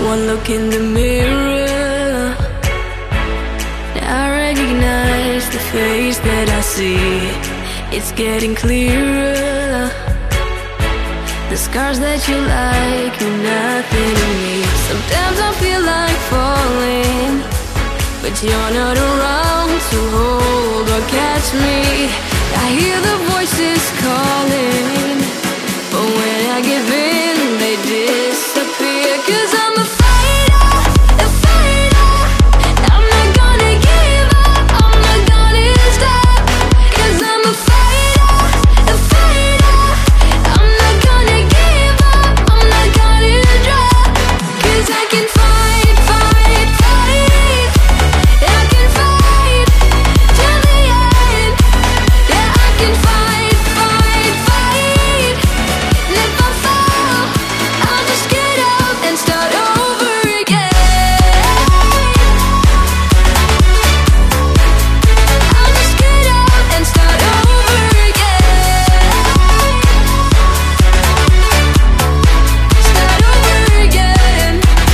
One look in the mirror, I recognize the face that I see. It's getting clearer. The scars that you like mean nothing to me. Sometimes I feel like falling, but you're not around to hold or catch me. I hear the voices calling, but when I give in, they disappear. 'Cause I'm a fighter, a fighter. I'm not gonna give up, I'm not gonna stop. 'Cause I'm a fighter, a fighter. I'm not gonna give up, I'm not gonna drop. 'Cause I can fight, fight, fight. I can fight till the end. Yeah, I can fight, fight, fight. And if I fall, I'll just get up and start over again. I'll just get up and start over again. Start over again.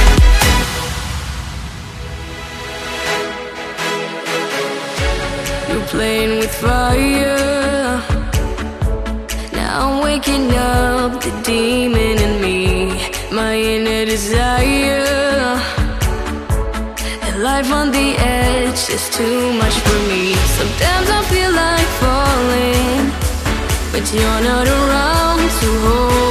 You're playing with fire. Now I'm waking up the demon in me, my inner desire. And life on the edge is too much for me. Sometimes I feel like falling, but you're not around to hold